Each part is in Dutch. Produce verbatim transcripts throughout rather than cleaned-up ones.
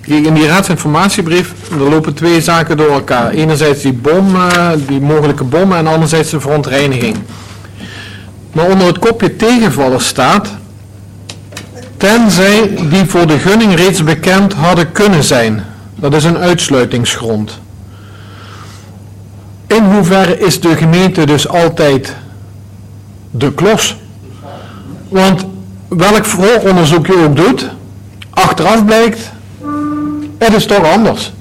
in die raadsinformatiebrief, er lopen twee zaken door elkaar. Enerzijds die bom, uh, die mogelijke bommen en anderzijds de verontreiniging. Maar onder het kopje tegenvaller staat, tenzij die voor de gunning reeds bekend hadden kunnen zijn. Dat is een uitsluitingsgrond. In hoeverre is de gemeente dus altijd de klos? Want welk vooronderzoek je ook doet, achteraf blijkt, het is toch anders.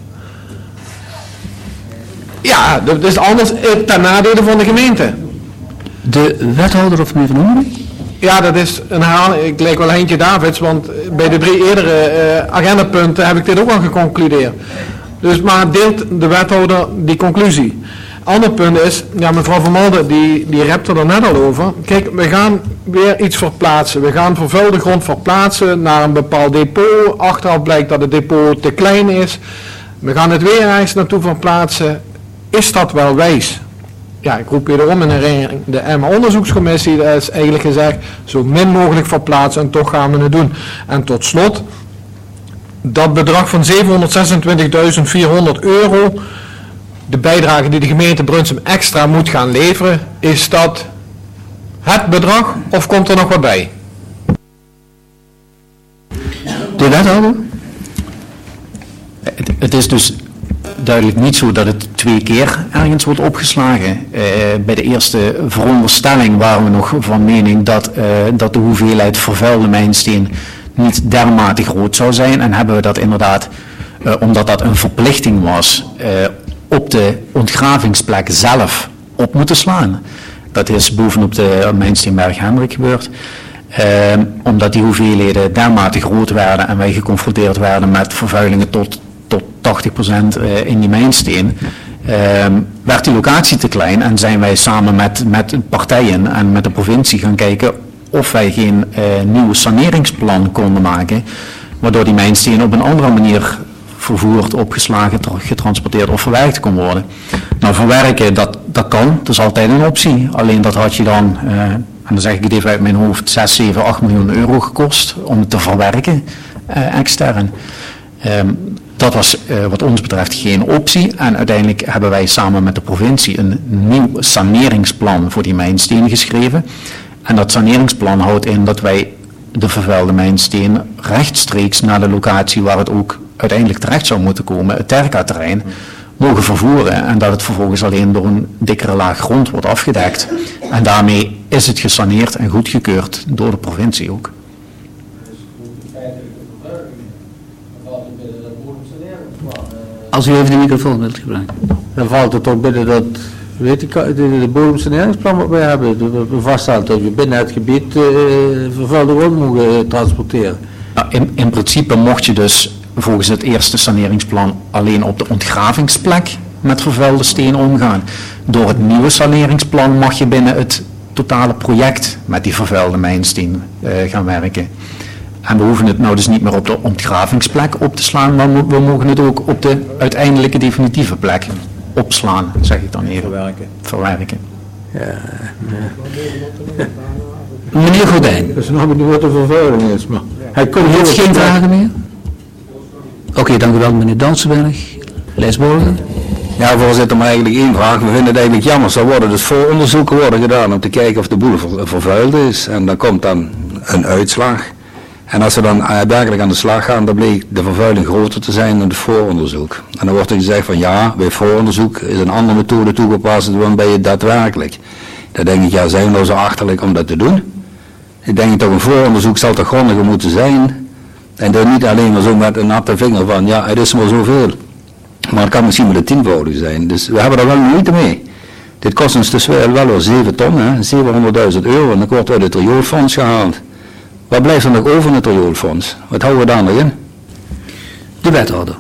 Ja, dat is anders ten nadele van de gemeente. De wethouder of meneer Van Ommeren? Ja, dat is een herhaling. Ik lijk wel Heintje Davids, want bij de drie eerdere uh, agendapunten heb ik dit ook al geconcludeerd. Dus maar deelt de wethouder die conclusie. Ander punt is, ja, mevrouw Van Malden, die, die repte er net al over. Kijk, we gaan weer iets verplaatsen. We gaan vervuilde grond verplaatsen naar een bepaald depot. Achteraf blijkt dat het depot te klein is. We gaan het weer ergens naartoe verplaatsen. Is dat wel wijs? Ja, ik roep je erom in herinnering. De Emma onderzoekscommissie, daar is eigenlijk gezegd, zo min mogelijk verplaatsen en toch gaan we het doen. En tot slot, dat bedrag van zevenhonderdzesentwintigduizend vierhonderd euro... de bijdrage die de gemeente Brunsum extra moet gaan leveren, is dat het bedrag of komt er nog wat bij? De wethouder? Het, het is dus duidelijk niet zo dat het twee keer ergens wordt opgeslagen. Uh, bij de eerste veronderstelling waren we nog van mening dat, uh, dat de hoeveelheid vervuilde mijnsteen niet dermate groot zou zijn. En hebben we dat inderdaad, uh, omdat dat een verplichting was, uh, op de ontgravingsplek zelf op moeten slaan. Dat is bovenop de Mijnsteenberg Hendrik gebeurd. Uh, omdat die hoeveelheden dermate groot werden en wij geconfronteerd werden met vervuilingen tot, tot tachtig procent in die mijnsteen, uh, werd die locatie te klein en zijn wij samen met, met partijen en met de provincie gaan kijken of wij geen uh, nieuw saneringsplan konden maken, waardoor die mijnsteen op een andere manier vervoerd, opgeslagen, getransporteerd of verwerkt kon worden. Nou, verwerken, dat, dat kan, dat is altijd een optie. Alleen dat had je dan, uh, en dan zeg ik het even uit mijn hoofd, zes, zeven, acht miljoen euro gekost om het te verwerken, uh, extern. Um, dat was uh, wat ons betreft geen optie. En uiteindelijk hebben wij samen met de provincie een nieuw saneringsplan voor die mijnsteen geschreven. En dat saneringsplan houdt in dat wij de vervuilde mijnsteen rechtstreeks naar de locatie waar het ook uiteindelijk terecht zou moeten komen, het Terca-terrein, mogen vervoeren en dat het vervolgens alleen door een dikkere laag grond wordt afgedekt. En daarmee is het gesaneerd en goedgekeurd door de provincie ook. Als u even de microfoon wilt gebruiken. Dan valt het toch binnen dat, weet ik, de, de bodemsaneringsplan wat wij hebben, we vaststellen dat we binnen het gebied uh, vervuilde grond mogen transporteren. Nou, in, in principe mocht je dus volgens het eerste saneringsplan alleen op de ontgravingsplek met vervuilde steen omgaan. Door het nieuwe saneringsplan mag je binnen het totale project met die vervuilde mijnsteen uh, gaan werken. En we hoeven het nou dus niet meer op de ontgravingsplek op te slaan, maar we mogen het ook op de uiteindelijke definitieve plek opslaan, zeg ik dan even. Verwerken. Verwerken. Ja, ja. Meneer Gordijn. Dat is nog niet wat de vervuiling is, maar hij komt U heel heeft geen vragen meer? Oké, okay, dank u wel meneer Dansenberg. Leesborgen. Ja, voorzitter, maar eigenlijk één vraag. We vinden het eigenlijk jammer. Er worden dus vooronderzoeken worden gedaan om te kijken of de boel ver, vervuild is. En dan komt dan een uitslag. En als we dan uh, werkelijk aan de slag gaan, dan bleek de vervuiling groter te zijn dan het vooronderzoek. En dan wordt er gezegd van ja, bij vooronderzoek is een andere methode toegepast dan bij je daadwerkelijk. Dan denk ik, ja, zijn we nou zo achterlijk om dat te doen? Ik denk toch een vooronderzoek zal toch grondiger moeten zijn. En dan niet alleen maar zo met een natte vinger van ja, het is maar zoveel. Maar het kan misschien maar de tienvoudige zijn. Dus we hebben er wel moeite mee. Dit kost ons dus wel wel zeven ton, zevenhonderdduizend euro. En dat wordt uit het rioolfonds gehaald. Wat blijft er nog over in het rioolfonds? Wat houden we daar nog in? De wethouder.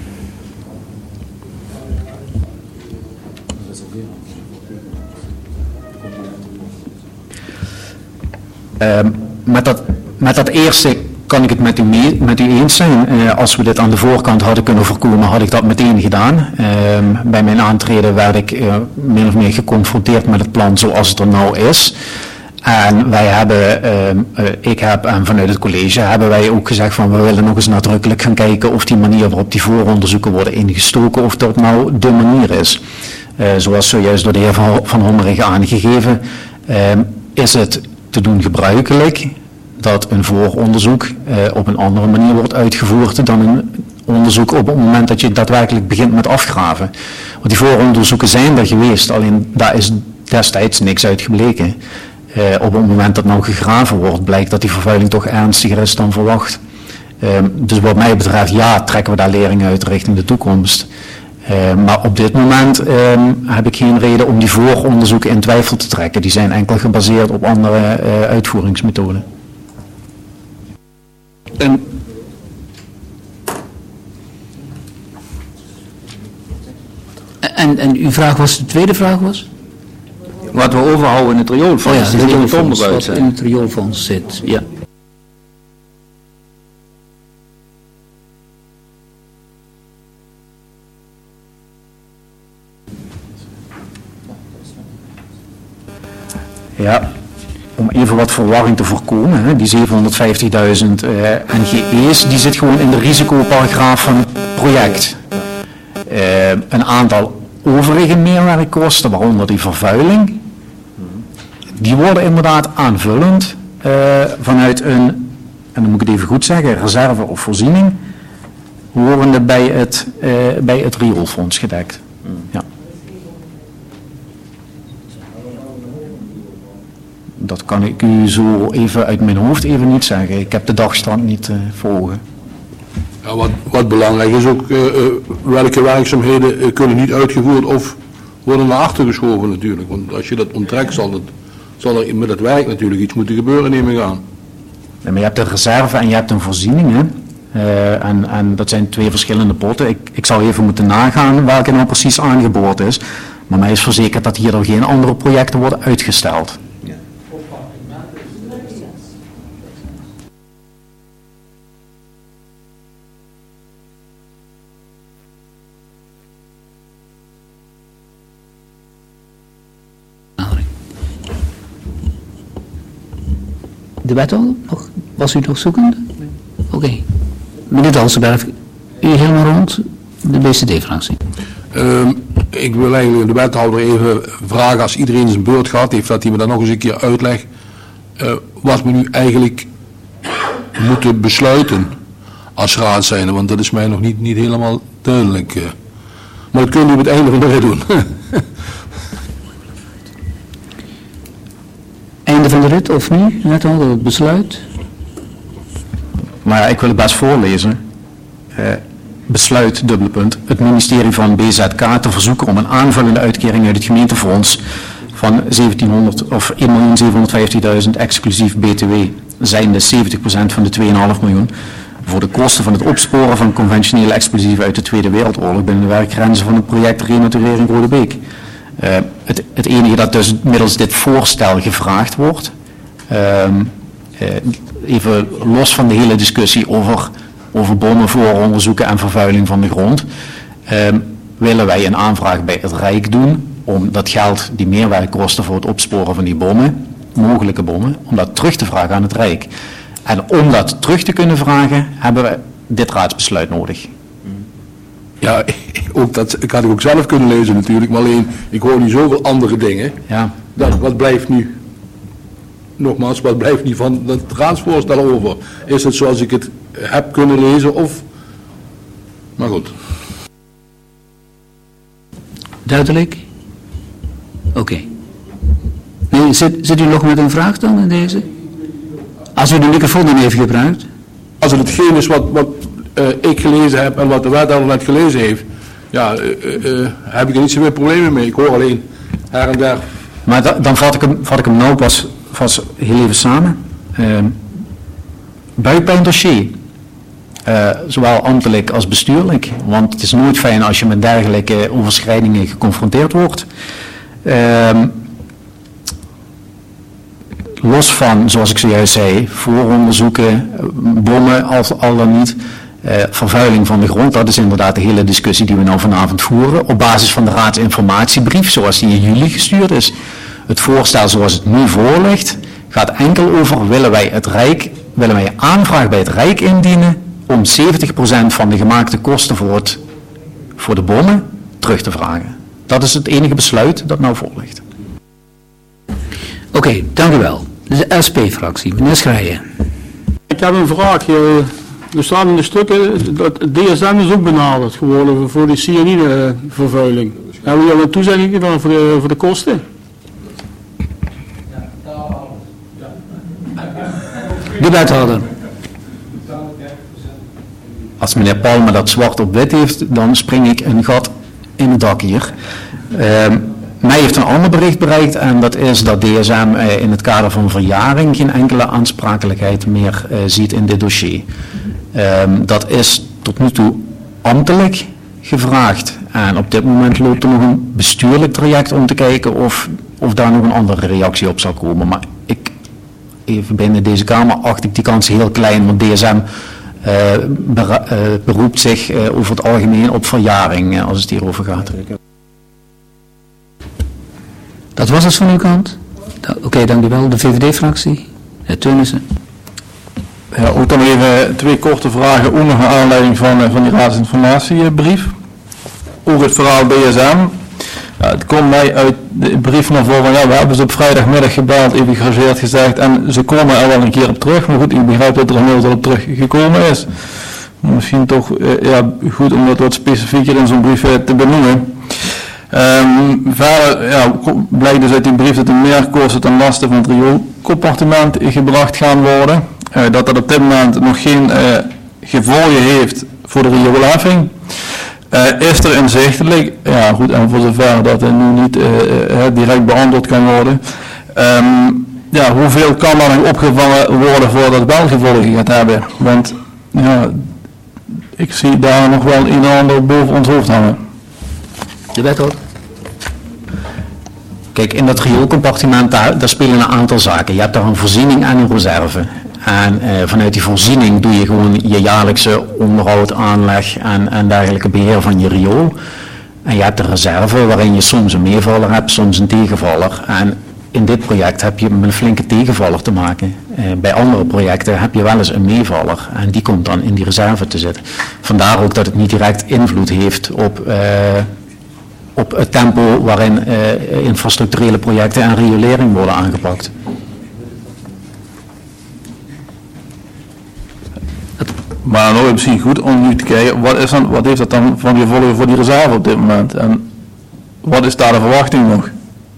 Uh, met, dat, met dat eerste kan ik het met u, mee, met u eens zijn. Uh, als we dit aan de voorkant hadden kunnen voorkomen, had ik dat meteen gedaan. Uh, bij mijn aantreden werd ik uh, min of meer geconfronteerd met het plan zoals het er nou is. En wij hebben, uh, uh, ik heb en vanuit het college hebben wij ook gezegd van we willen nog eens nadrukkelijk gaan kijken of die manier waarop die vooronderzoeken worden ingestoken, of dat nou de manier is. Uh, zoals zojuist door de heer Van, van Hommerig aangegeven, uh, is het te doen gebruikelijk dat een vooronderzoek uh, op een andere manier wordt uitgevoerd dan een onderzoek op het moment dat je daadwerkelijk begint met afgraven. Want die vooronderzoeken zijn er geweest, alleen daar is destijds niks uit gebleken. Uh, op het moment dat nou gegraven wordt, blijkt dat die vervuiling toch ernstiger is dan verwacht. Uh, dus wat mij betreft, ja, trekken we daar lering uit richting de toekomst. Uh, maar op dit moment uh, heb ik geen reden om die vooronderzoeken in twijfel te trekken. Die zijn enkel gebaseerd op andere uh, uitvoeringsmethoden. En, en, en uw vraag was, de tweede vraag was? Wat we overhouden in het rioolfonds, Oh ja, die het moet rioolfonds, onderuit wat zijn. in het rioolfonds zit, ja. Ja, om even wat verwarring te voorkomen, hè, die zevenhonderdvijftigduizend uh, N G E's, die zit gewoon in de risicoparagraaf van het project. Uh, een aantal overige meerwerkkosten, waaronder die vervuiling, die worden inderdaad aanvullend uh, vanuit een, en dan moet ik het even goed zeggen, reserve of voorziening, horende bij het, uh, bij het rioolfonds gedekt. Ja. Dat kan ik u zo even uit mijn hoofd even niet zeggen. Ik heb de dagstand niet uh, voor ogen. Ja, wat, wat belangrijk is ook, uh, uh, welke werkzaamheden uh, kunnen niet uitgevoerd of worden naar achter geschoven natuurlijk. Want als je dat onttrekt, zal, het, zal er met het werk natuurlijk iets moeten gebeuren, neem ik aan. Ja, maar je hebt een reserve en je hebt een voorziening. Hè? Uh, en, en dat zijn twee verschillende potten. Ik, ik zou even moeten nagaan welke nou precies aangeboord is. Maar mij is verzekerd dat hierdoor geen andere projecten worden uitgesteld. De wethouder? Nog? Was u nog zoekende? Oké. Okay. Meneer Dalsenberg, u helemaal rond de B C D-fractie. Uh, ik wil eigenlijk de wethouder even vragen, als iedereen zijn beurt gehad heeft, dat hij me dan nog eens een keer uitlegt uh, wat we nu eigenlijk moeten besluiten als raad zijn, want dat is mij nog niet, niet helemaal duidelijk. Uh. Maar dat kunnen we op het einde van de rit doen. Einde van de rit of nu? Net al het besluit. Maar ja, ik wil het best voorlezen. Uh, besluit, dubbele punt, het ministerie van B Z K te verzoeken om een aanvullende uitkering uit het gemeentefonds van zeventienhonderd of een miljoen zevenhonderdvijftigduizend exclusief B T W, zijnde zeventig procent van de twee komma vijf miljoen, voor de kosten van het opsporen van conventionele explosieven uit de Tweede Wereldoorlog binnen de werkgrenzen van het project Renaturering Rodebeek. Uh, het, het enige dat dus middels dit voorstel gevraagd wordt, uh, uh, even los van de hele discussie over, over bommen, vooronderzoeken en vervuiling van de grond, uh, willen wij een aanvraag bij het Rijk doen om dat geld, die meerwerkkosten voor het opsporen van die bommen, mogelijke bommen, om dat terug te vragen aan het Rijk. En om dat terug te kunnen vragen, hebben we dit raadsbesluit nodig. Ja, ook dat ik had ik ook zelf kunnen lezen natuurlijk, maar alleen ik hoor nu zoveel andere dingen. Ja. Dat, wat blijft nu, nogmaals, wat blijft nu van het raadsvoorstel over? Is het zoals ik het heb kunnen lezen of, maar goed. Duidelijk? Oké. Okay. Nee, zit, zit u nog met een vraag dan in deze? Als u de microfoon dan even gebruikt. Als het hetgeen is wat, wat uh, ik gelezen heb en wat de wethouder net gelezen heeft, ja, uh, uh, heb ik er niet zoveel problemen mee. Ik hoor alleen her en der. Maar da, dan vat ik hem, vat ik hem nou pas, pas heel even samen. Uh, buikpijndossier. Uh, zowel ambtelijk als bestuurlijk. Want het is nooit fijn als je met dergelijke overschrijdingen geconfronteerd wordt. Uh, los van, zoals ik zojuist zei, vooronderzoeken, bommen al, al dan niet, uh, vervuiling van de grond. Dat is inderdaad de hele discussie die we nou vanavond voeren. Op basis van de raadsinformatiebrief, zoals die in juli gestuurd is. Het voorstel zoals het nu voor ligt, gaat enkel over, willen wij het Rijk, willen wij een aanvraag bij het Rijk indienen om zeventig procent van de gemaakte kosten voor, het, voor de bomen terug te vragen. Dat is het enige besluit dat nou voor ligt. Oké, okay, dank u wel. De S P-fractie, meneer Schrijen. Ik heb een vraag. Er staan in de stukken dat D S M is ook benaderd geworden voor die cyanidevervuiling. Hebben jullie al een toezegging gedaan voor de, voor de kosten? De wethouder. Als meneer Palmer dat zwart op wit heeft, dan spring ik een gat in het dak hier. Uh, mij heeft een ander bericht bereikt en dat is dat D S M uh, in het kader van verjaring geen enkele aansprakelijkheid meer uh, ziet in dit dossier. Uh, dat is tot nu toe ambtelijk gevraagd en op dit moment loopt er nog een bestuurlijk traject om te kijken of, of daar nog een andere reactie op zal komen. Maar ik, even binnen deze Kamer acht ik die kans heel klein, want D S M Uh, bera- uh, beroept zich uh, over het algemeen op verjaring uh, als het hierover gaat. Dat was het van uw kant? Da- Oké, okay, dank u wel. De V V D-fractie, de Teunissen. Ja, ook dan even twee korte vragen, ook nog naar aanleiding van, uh, van die raadsinformatiebrief. Ook het verhaal D S M. Ja, het komt mij uit de brief naar voren van ja, we hebben ze op vrijdagmiddag gebeld, even geregeerd gezegd en ze komen er wel een keer op terug. Maar goed, ik begrijp dat er inmiddels al op teruggekomen is. Misschien toch uh, ja, goed om dat wat specifieker in zo'n brief uh, te benoemen. Um, verder ja, blijkt dus uit die brief dat de meerkosten ten laste van het rioolcompartiment gebracht gaan worden. Uh, dat dat op dit moment nog geen uh, gevolgen heeft voor de rioolheffing. Uh, is er inzichtelijk, ja goed, en voor zover dat het nu niet uh, uh, direct beantwoord kan worden, um, ja, hoeveel kan er nog opgevangen worden voordat het wel gevolgen gaat hebben? Want ja, ik zie daar nog wel een en ander boven ons hoofd hangen. De wethouder. Kijk, in dat rioolcompartiment, daar, daar spelen een aantal zaken. Je hebt daar een voorziening en een reserve. En uh, vanuit die voorziening doe je gewoon je jaarlijkse onderhoud, aanleg en, en dergelijke beheer van je riool. En je hebt de reserve waarin je soms een meevaller hebt, soms een tegenvaller. En in dit project heb je met een flinke tegenvaller te maken. Uh, bij andere projecten heb je wel eens een meevaller en die komt dan in die reserve te zitten. Vandaar ook dat het niet direct invloed heeft op, uh, op het tempo waarin uh, infrastructurele projecten en riolering worden aangepakt. Maar nou is misschien goed om nu te kijken, wat, is dan, wat heeft dat dan van gevolgen voor die reserve op dit moment? En wat is daar de verwachting nog?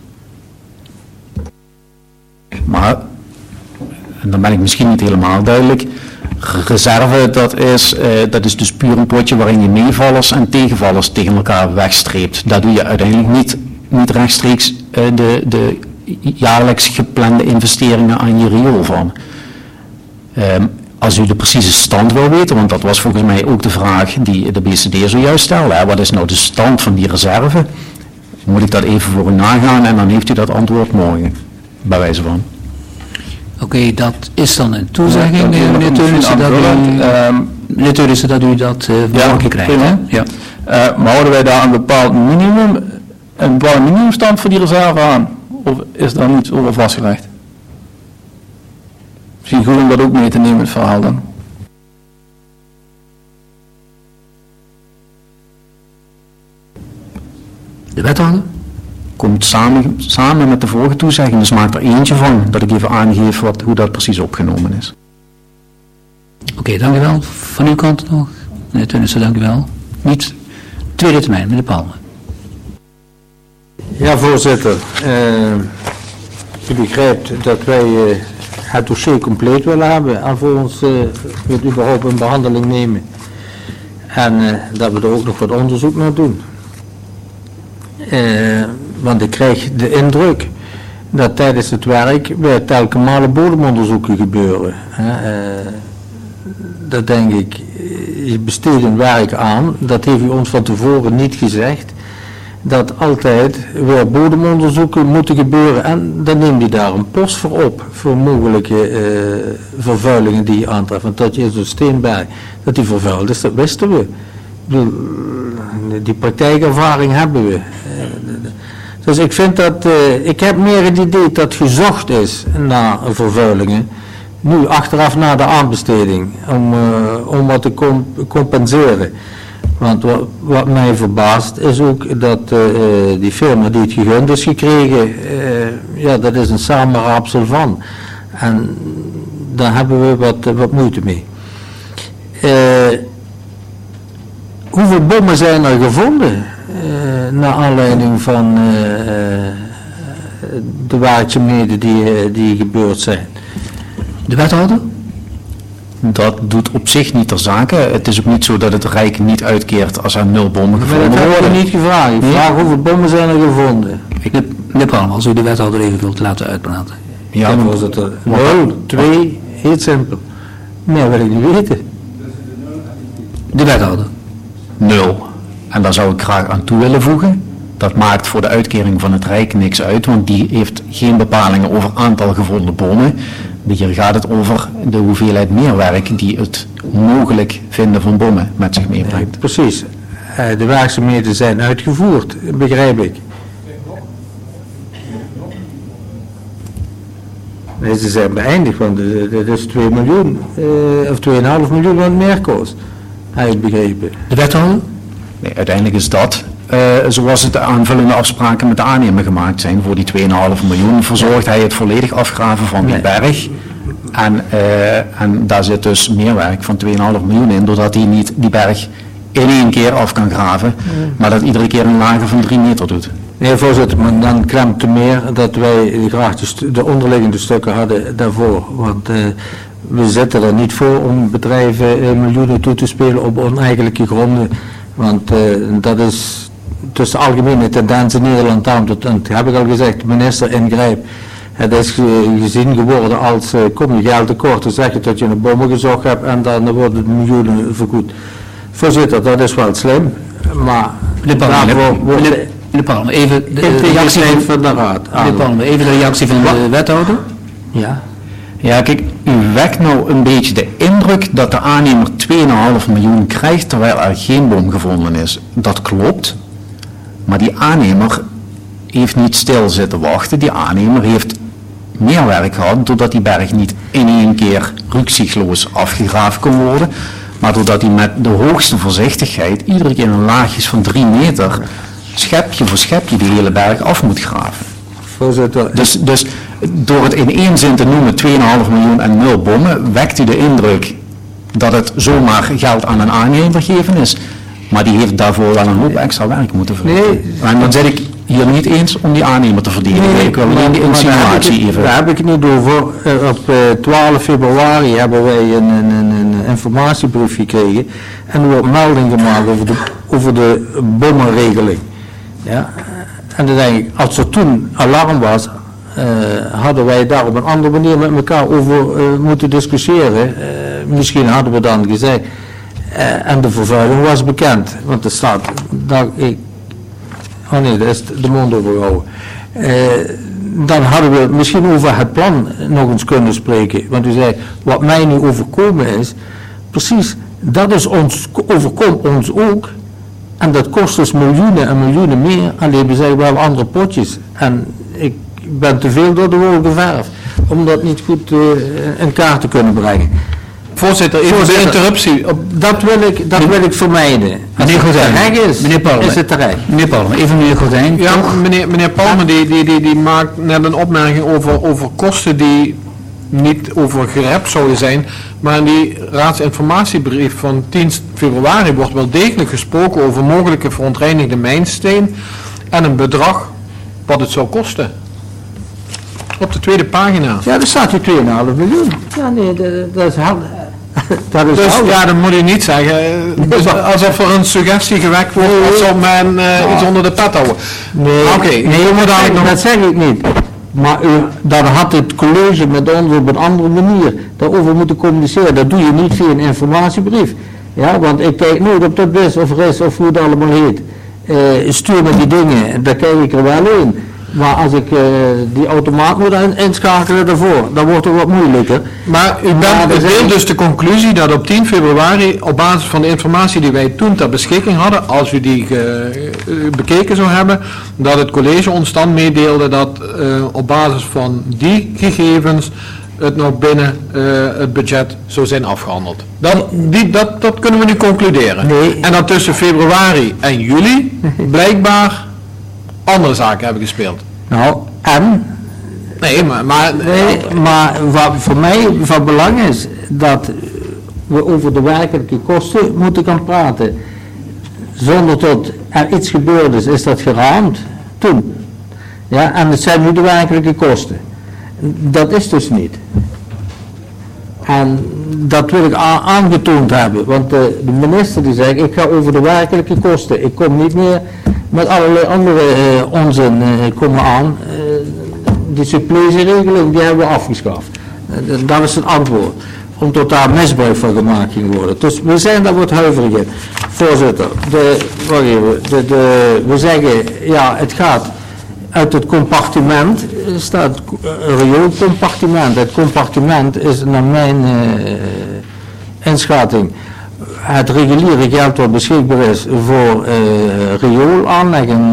Maar, en dan ben ik misschien niet helemaal duidelijk, reserve dat is, uh, dat is dus puur een potje waarin je meevallers en tegenvallers tegen elkaar wegstreept. Daar doe je uiteindelijk niet, niet rechtstreeks uh, de, de jaarlijks geplande investeringen aan je riool van. Um, Als u de precieze stand wil weten, want dat was volgens mij ook de vraag die de B C D zojuist stelde, hè, wat is nou de stand van die reserve, moet ik dat even voor u nagaan en dan heeft u dat antwoord morgen, bij wijze van. Oké, okay, dat is dan een toezegging, ja, meneer Teunissen, dat, uh, dat, dat u dat uh, morgen ja, krijgt. Hè? Ja. Uh, maar houden wij daar een bepaald minimum, een bepaalde minimumstand voor die reserve aan? Of is daar niets over vastgelegd? Misschien goed om dat ook mee te nemen, het verhaal dan. De wethouder? Komt samen, samen met de vorige toezegging, dus maak er eentje van, dat ik even aangeef wat, hoe dat precies opgenomen is. Oké, okay, dank u wel. Van uw kant nog? Meneer Teunissen, dank u wel. Niet. Tweede termijn, meneer Palmer. Ja, voorzitter. Uh, u begrijpt dat wij uh, het dossier compleet willen hebben en voor ons uh, het überhaupt in behandeling nemen. En uh, dat we er ook nog wat onderzoek naar doen. Uh, want ik krijg de indruk dat tijdens het werk weer telkens malen bodemonderzoeken gebeuren. Uh, dat denk ik, je besteedt een werk aan, dat heeft u ons van tevoren niet gezegd, dat altijd weer bodemonderzoeken moeten gebeuren en dan neemt u daar een post voor op, voor mogelijke uh, vervuilingen die je aantreft. Want dat je in zo'n Steenberg, dat die vervuild is, dat wisten we. Die praktijkervaring hebben we. Dus ik vind dat, uh, ik heb meer het idee dat gezocht is naar vervuilingen. Nu achteraf na de aanbesteding, om, uh, om wat te comp- compenseren. Want wat, wat mij verbaast is ook dat uh, die firma die het gegund is gekregen, uh, ja, dat is een samenraapsel van. En daar hebben we wat, wat moeite mee. Uh, hoeveel bommen zijn er gevonden uh, naar aanleiding van uh, de werkzaamheden die, uh, die gebeurd zijn? De wethouder? Dat doet op zich niet ter zake. Het is ook niet zo dat het Rijk niet uitkeert als er nul bommen Maar gevonden dat heb worden. ik niet gevraagd. Ik vraag hoeveel bommen zijn er gevonden. Meneer Palm, als u de wethouder even wilt laten uitpraten. Ja, Ja, maar- voorzitter. Nul, twee, heel simpel. Meer wil ik niet weten. De wethouder. Nul. En daar zou ik graag aan toe willen voegen. Dat maakt voor de uitkering van het Rijk niks uit, want die heeft geen bepalingen over aantal gevonden bommen. Hier gaat het over de hoeveelheid meerwerk die het mogelijk vinden van bommen met zich meebrengt. Precies. Eh, De werkzaamheden zijn uitgevoerd, begrijp ik. Nee, ze zijn beëindigd, want dat is twee miljoen, eh, of twee komma vijf miljoen wat het meer kost. Heb ik begrepen. De wethouder? Nee, uiteindelijk is dat, eh, zoals het de aanvullende afspraken met de aannemer gemaakt zijn, voor die twee komma vijf miljoen verzorgt hij het volledig afgraven van die Nee. berg. En, eh, en daar zit dus meerwerk van twee komma vijf miljoen in, doordat hij niet die berg in één keer af kan graven, maar dat iedere keer een lager van drie meter doet. Nee, voorzitter, maar dan klemt te meer dat wij graag de, stu- de onderliggende stukken hadden daarvoor. Want uh, we zitten er niet voor om bedrijven uh, miljoenen toe te spelen op oneigenlijke gronden. Want uh, dat is tussen algemene tendens in Nederland aan. Dat, dat heb ik al gezegd, de minister ingrijpt. Het is uh, gezien geworden als uh, kom je geld tekort, dan zeg je dat je een bommen gezocht hebt en dan worden de miljoenen vergoed. Voorzitter, dat is wel slim, maar Meneer Palm, daarvoor wordt meneer, meneer Palm, even de, de reactie integriteit van, van de raad. meneer Palm, even de reactie van de wethouder. Ja. Ja, kijk, u wekt nou een beetje de indruk dat de aannemer twee komma vijf miljoen krijgt terwijl er geen bom gevonden is. Dat klopt, maar die aannemer heeft niet stil zitten wachten. Die aannemer heeft meer werk gehad doordat die berg niet in één keer rukzichtloos afgegraven kon worden, maar doordat hij met de hoogste voorzichtigheid iedere keer een laagjes van drie meter schepje voor schepje die hele berg af moet graven. Voorzitter, Dus, dus door het in één zin te noemen twee komma vijf miljoen en nul bommen, wekt u de indruk dat het zomaar geld aan een aannemer geven is. Maar die heeft daarvoor wel een hoop extra werk moeten verrichten. Nee. En dan zit ik hier niet eens om die aannemer te verdienen. ik wil alleen die maar daar heb ik insinuatie het- even. Daar heb ik het niet over. Eh, Op eh, twaalf februari hebben wij een, een, een, een informatiebrief gekregen en er wordt melding gemaakt over de, over de bommenregeling. Ja? En dan denk ik, als er toen alarm was, eh, hadden wij daar op een andere manier met elkaar over eh, moeten discussiëren. Eh, misschien hadden we dan gezegd, eh, en de vervuiling was bekend, want er staat, daar, ik, oh nee, dat is de mond overgehouden. Eh, dan hadden we misschien over het plan nog eens kunnen spreken. Want u zei, wat mij nu overkomen is, precies, dat is ons, overkomt ons ook. En dat kost dus miljoenen en miljoenen meer. Alleen we zeggen wel andere potjes. En ik ben te veel door de wol geverfd om dat niet goed uh, in kaart te kunnen brengen. Voorzitter, even Voorzitter, de interruptie. Op, Dat wil ik, dat wil ik vermijden. Als Meneer het Gordijn, terecht is, meneer Palme. is het terecht. Meneer Palm, even meneer Gordijn. ja, toch? meneer, meneer Palme die, die, die, die maakt net een opmerking over, over kosten die niet over gerept zouden zijn. Maar in die raadsinformatiebrief van tien februari wordt wel degelijk gesproken over mogelijke verontreinigde mijnsteen en een bedrag wat het zou kosten. Op de tweede pagina. Ja, er staat hier twee komma vijf miljoen. Ja, nee, dat, dat is hard. Dat is Dus helder. ja, dat moet u niet zeggen. eh, Dus alsof er een suggestie gewekt wordt, alsof men eh, iets onder de pet houden. Nee, Oké, nee, doen we dat, dadelijk zeg, nog- dat zeg ik niet. Maar u, dan had het college met ons op een andere manier daarover moeten communiceren. Dat doe je niet via een informatiebrief. Ja, want ik kijk nooit op dat is of rest of hoe het allemaal heet. Eh, stuur me die dingen, daar kijk ik er wel in. Maar als ik uh, die automaat moet in- inschakelen daarvoor, dan wordt het wat moeilijker. Maar u Maar bent er zijn- deelt dus de conclusie dat op tien februari, op basis van de informatie die wij toen ter beschikking hadden, als u die ge- eh, bekeken zou hebben, dat het college ons dan meedeelde dat eh, op basis van die gegevens het nog binnen eh, het budget zou zijn afgehandeld. Dat, die, dat, dat kunnen we nu concluderen. Nee. En dat tussen februari en juli blijkbaar andere zaken hebben gespeeld. Nou, en Nee, maar... maar Nee, maar wat voor mij van belang is, dat we over de werkelijke kosten moeten gaan praten. Zonder dat er iets gebeurd is, is dat geraamd toen. Ja, en het zijn nu de werkelijke kosten. Dat is dus niet. En dat wil ik a- aangetoond hebben, want de, de minister die zegt, ik ga over de werkelijke kosten. Ik kom niet meer met allerlei andere eh, onzin eh, komen aan. Eh, die supplementieregeling, die hebben we afgeschaft. Eh, dat is het antwoord. Omdat daar misbruik van gemaakt ging worden. Dus we zijn daar wat huiverig in. Voorzitter, de, wacht even, de, de, we zeggen, ja, het gaat uit het compartiment, eh, staat een rioolcompartiment. Het compartiment is naar mijn eh, inschatting het reguliere geld wat beschikbaar is voor uh, rioolaanleggen,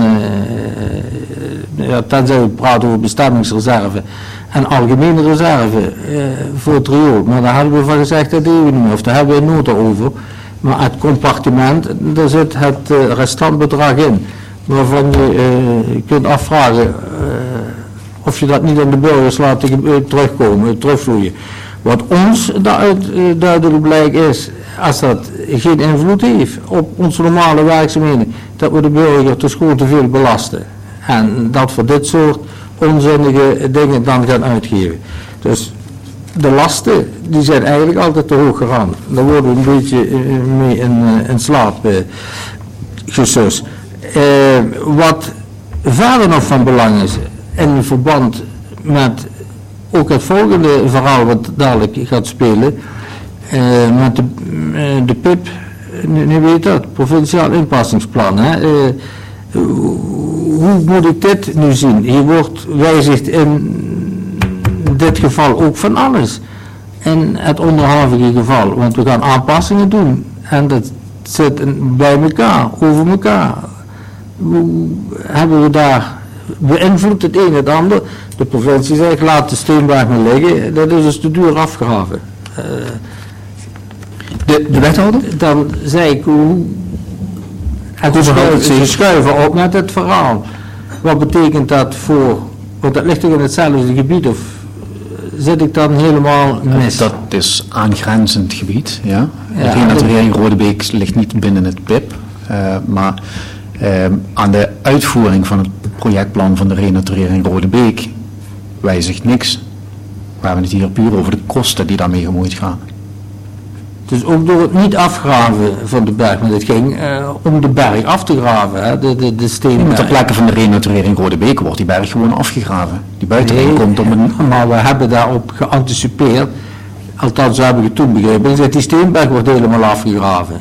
uh, ja, tenzij we praten over bestemmingsreserve en algemene reserve uh, voor het riool. Maar daar hebben we van gezegd, dat doen we niet meer, of daar hebben we een nota over. Maar het compartiment, daar zit het uh, restantbedrag in, waarvan je uh, kunt afvragen uh, of je dat niet aan de burgers laat uh, terugkomen, terugvloeien. Wat ons daaruit uh, duidelijk blijkt is, als dat geen invloed heeft op onze normale werkzaamheden, dat we de burger dus gewoon te veel belasten. En dat voor dit soort onzinnige dingen dan gaan uitgeven. Dus de lasten, die zijn eigenlijk altijd te hoog gegaan. Daar worden we een beetje uh, mee in, uh, in slaap uh, gesust. Uh, wat verder nog van belang is, in verband met ook het volgende verhaal wat dadelijk gaat spelen, Uh, met de, uh, de P I P, nu, nu weet je dat, provinciaal inpassingsplan. Hè? Uh, hoe moet ik dit nu zien? Hier wordt wijzigd in dit geval ook van alles. In het onderhavige geval, want we gaan aanpassingen doen. En dat zit bij elkaar, over elkaar. Hoe hebben we daar beïnvloedt het een het ander? De provincie zegt, laat de Steenberg maar liggen, dat is dus te duur afgegraven. Uh, De, de wethouder? Dan zei ik, hoe... En ze schuiven, ze schuiven op met het verhaal. Wat betekent dat voor... Want dat ligt toch in hetzelfde gebied, of zit ik dan helemaal mis? Dat is aangrenzend gebied, ja. Ja, de renaturering Rodebeek ligt niet binnen het P I P, uh, maar uh, aan de uitvoering van het projectplan van de renaturering Rodebeek wijzigt niks. We hebben het hier puur over de kosten die daarmee gemoeid gaan. Dus ook door het niet afgraven van de berg, want het ging uh, om de berg af te graven, hè? de, de, de steenberg. Met ter plekke van de renaturering Rodebeek wordt die berg gewoon afgegraven. Die buitenring Nee, komt op een... maar we hebben daarop geanticipeerd, althans zo heb ik het toen begrepen, is dat die steenberg wordt helemaal afgegraven.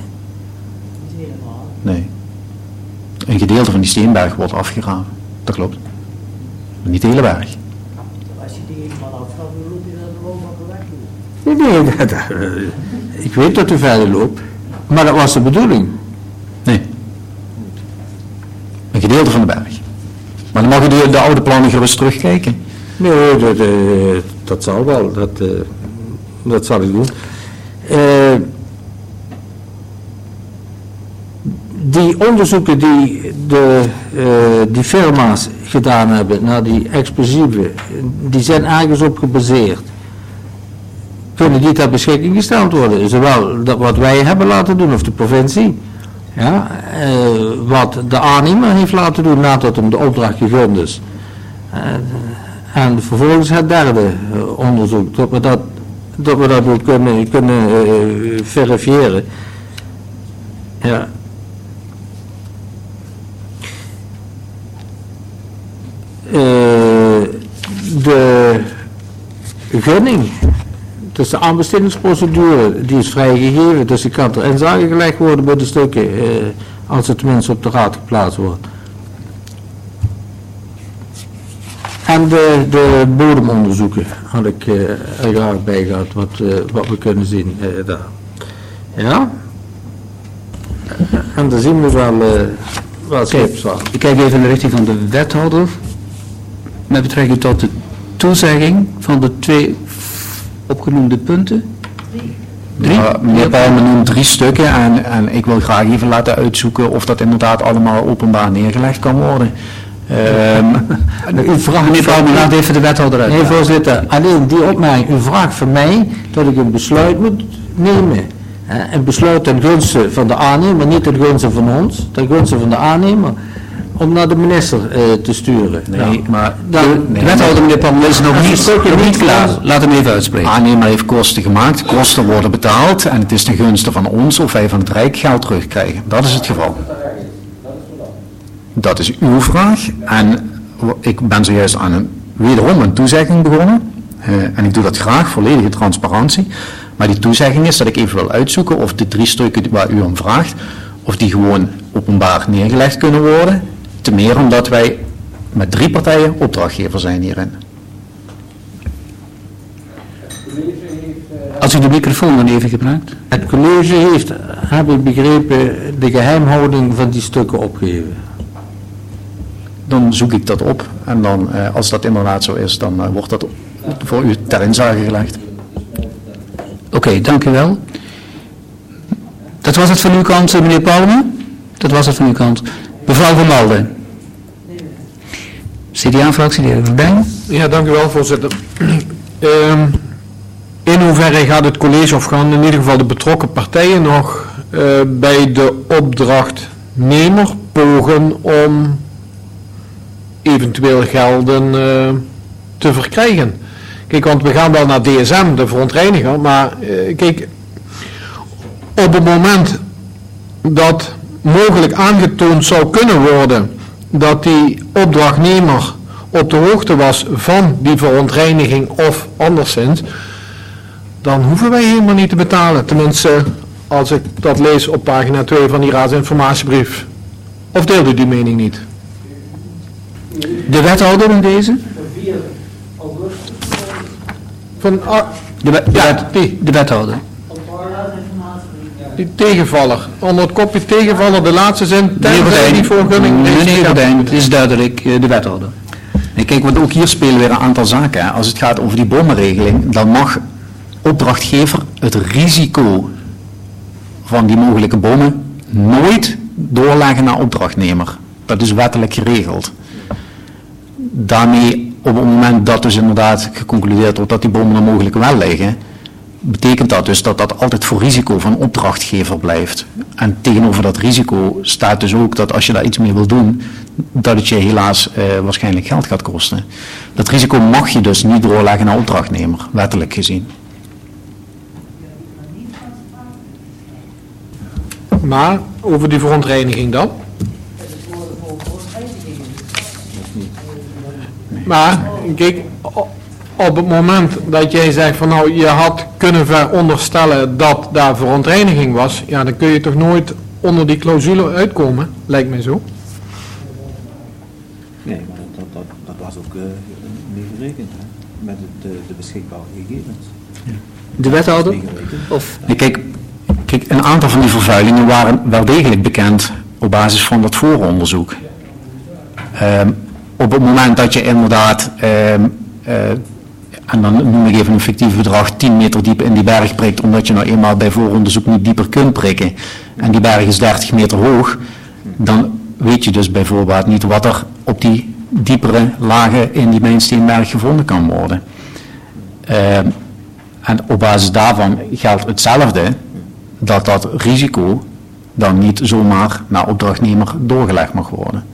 Nee. Een gedeelte van die steenberg wordt afgegraven. Dat klopt. Maar niet de hele berg. Als je die helemaal afgaat, dan loop je dan gewoon wat weg. Nee, nee, dat, dat, uh, ik weet dat u verder loopt, maar dat was de bedoeling. Nee. Een gedeelte van de berg. Maar dan mag je de, de oude plannen gerust terugkijken. Nee, dat, uh, dat zal wel, dat, uh, dat zal ik doen. Uh, die onderzoeken die de uh, die firma's gedaan hebben naar die explosieven, die zijn ergens op gebaseerd. Kunnen die ter beschikking gesteld worden? Zowel dat wat wij hebben laten doen, of de provincie, ja, uh, wat de aannemer heeft laten doen nadat hem de opdracht gegund is. Uh, en vervolgens het derde uh, onderzoek, dat we dat, dat we dat ook kunnen, kunnen uh, verifiëren. Ja. Uh, de gunning, dus de aanbestedingsprocedure, die is vrijgegeven, dus die kan er inzage gelegd worden bij de stukken, uh, als het tenminste op de raad geplaatst wordt. En de, de bodemonderzoeken had ik uh, er graag bij gehad, wat, uh, wat we kunnen zien uh, daar. Ja? En dan zien we wel, uh, wel scheepswaal. Ik kijk even in de richting van de wethouder. Met betrekking tot de toezegging van de twee opgenoemde punten. Drie? Ja, meneer Palme noemt drie stukken en, en ik wil graag even laten uitzoeken of dat inderdaad allemaal openbaar neergelegd kan worden. Um, U vraagt meneer Palme, laat even de wethouder uit. Nee, voorzitter, alleen die opmerking, u vraagt van mij dat ik een besluit moet nemen. Hè, een besluit ten gunste van de aannemer, niet ten gunste van ons, ten gunste van de aannemer, om naar de minister uh, te sturen. Nee, nou, maar de, de nee, wethouder, meneer Palme, is nog niet, nog niet klaar. Laat hem even uitspreken. De aannemer heeft kosten gemaakt, kosten worden betaald en het is ten gunste van ons of wij van het Rijk geld terugkrijgen. Dat is het geval. Dat is uw vraag en ik ben zojuist aan een, wederom een toezegging begonnen uh, en ik doe dat graag, volledige transparantie, maar die toezegging is dat ik even wil uitzoeken of de drie stukken waar u om vraagt, of die gewoon openbaar neergelegd kunnen worden, te meer omdat wij met drie partijen opdrachtgever zijn hierin. Als u de microfoon dan even gebruikt. Het college heeft, heb ik begrepen, de geheimhouding van die stukken opgegeven. Dan zoek ik dat op en dan, uh, als dat inderdaad zo is, dan uh, wordt dat voor u ter inzage gelegd. Oké, okay, dank u wel. Dat was het van uw kant, meneer Palme? Dat was het van uw kant. Mevrouw Van Malden. C D A-fractie, de heer Verdijn. Ja, dank u wel, voorzitter. Um, in hoeverre gaat het college, of gaan in ieder geval de betrokken partijen nog uh, bij de opdrachtnemer pogen om eventueel gelden uh, te verkrijgen? Kijk, want we gaan wel naar D S M, de verontreiniger, maar uh, kijk, op het moment dat mogelijk aangetoond zou kunnen worden dat die opdrachtnemer op de hoogte was van die verontreiniging of anderszins, dan hoeven wij helemaal niet te betalen. Tenminste, als ik dat lees op pagina twee van die raadsinformatiebrief. Of deelt u die mening niet? De wethouder in deze? Van, ah, de, we, de, ja, wet, die. de wethouder. Die tegenvaller. Onder het kopje tegenvaller, de laatste zin, tenzij die voorgunning. Meneer Verdijn, het is duidelijk, de wethouder. Nee, kijk, want ook hier spelen weer een aantal zaken. Hè. Als het gaat over die bommenregeling, dan mag opdrachtgever het risico van die mogelijke bommen nooit doorleggen naar opdrachtnemer. Dat is wettelijk geregeld. Daarmee, op het moment dat dus inderdaad geconcludeerd wordt dat die bommen er mogelijk wel liggen, betekent dat dus dat dat altijd voor risico van opdrachtgever blijft. En tegenover dat risico staat dus ook dat als je daar iets mee wil doen, dat het je helaas eh, waarschijnlijk geld gaat kosten. Dat risico mag je dus niet doorleggen naar opdrachtnemer, wettelijk gezien. Maar, over die verontreiniging dan? Maar, kijk, op het moment dat jij zegt van nou, je had kunnen veronderstellen dat daar verontreiniging was, ja, dan kun je toch nooit onder die clausule uitkomen, lijkt mij zo. Nee, maar dat, dat, dat was ook uh, mee gerekend, hè? Met het, de, de beschikbare gegevens. Ja. De wethouder? Of? Nee, kijk, kijk, een aantal van die vervuilingen waren wel degelijk bekend op basis van dat vooronderzoek. Um, op het moment dat je inderdaad, um, uh, en dan noem ik even een fictief bedrag, tien meter diep in die berg prikt, omdat je nou eenmaal bij vooronderzoek niet dieper kunt prikken, en die berg is dertig meter hoog, dan weet je dus bijvoorbeeld niet wat er op die diepere lagen in die Mijnsteenberg gevonden kan worden. Uh, en op basis daarvan geldt hetzelfde, dat dat risico dan niet zomaar naar opdrachtnemer doorgelegd mag worden.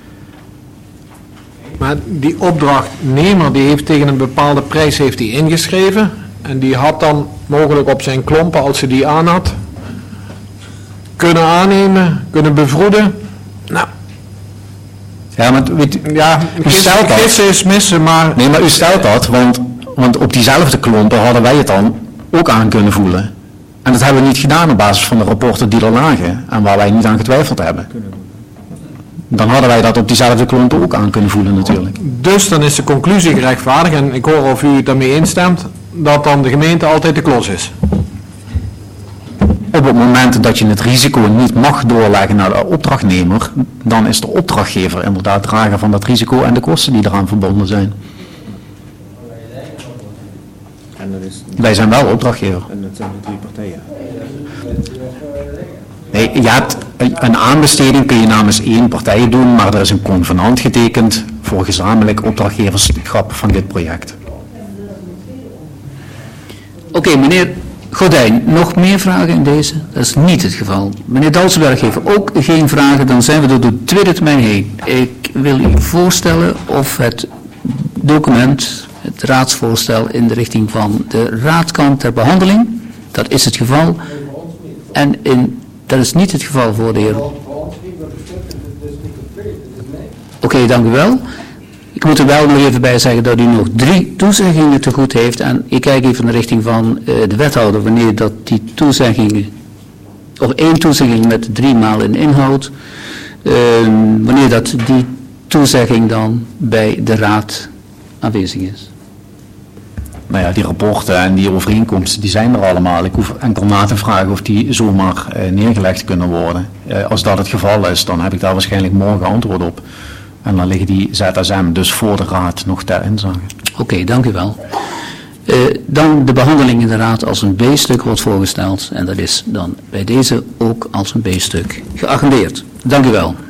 Maar die opdrachtnemer die heeft tegen een bepaalde prijs heeft die ingeschreven en die had dan mogelijk op zijn klompen, als ze die aan had, kunnen aannemen, kunnen bevroeden. Nou, ja, maar weet, ja, u stelt dat. Gissen is missen, maar... Nee, maar u stelt dat, want, want op diezelfde klompen hadden wij het dan ook aan kunnen voelen. En dat hebben we niet gedaan op basis van de rapporten die er lagen en waar wij niet aan getwijfeld hebben. Dan hadden wij dat op diezelfde klont ook aan kunnen voelen natuurlijk. Dus dan is de conclusie gerechtvaardigd, en ik hoor of u het daarmee instemt, dat dan de gemeente altijd de klos is. Op het moment dat je het risico niet mag doorleggen naar de opdrachtnemer, dan is de opdrachtgever inderdaad drager van dat risico en de kosten die eraan verbonden zijn. En dat is, Wij zijn wel opdrachtgever. en dat zijn de drie partijen. Nee, je hebt een aanbesteding kun je namens één partij doen, maar er is een convenant getekend voor gezamenlijk opdrachtgeverschap van dit project. Oké, okay, meneer Gordijn, nog meer vragen in deze? Dat is niet het geval. Meneer Dalsenberg heeft ook geen vragen, dan zijn we door de tweede termijn heen. Ik wil u voorstellen of het document, het raadsvoorstel in de richting van de raad kan ter behandeling. Dat is het geval. En in, dat is niet het geval voor de heer. Oké, okay, dank u wel. Ik moet er wel nog even bij zeggen dat u nog drie toezeggingen te goed heeft. En ik kijk even in de richting van uh, de wethouder, wanneer dat die toezeggingen, of één toezegging met drie maal in inhoud, uh, wanneer dat die toezegging dan bij de raad aanwezig is. Nou ja, die rapporten en die overeenkomsten, die zijn er allemaal. Ik hoef enkel na te vragen of die zomaar uh, neergelegd kunnen worden. Uh, als dat het geval is, dan heb ik daar waarschijnlijk morgen antwoord op. En dan liggen die Z S M dus voor de raad nog ter inzage. Oké, okay, dank u wel. Uh, dan de behandeling in de raad als een B-stuk wordt voorgesteld. En dat is dan bij deze ook als een B-stuk geagendeerd. Dank u wel.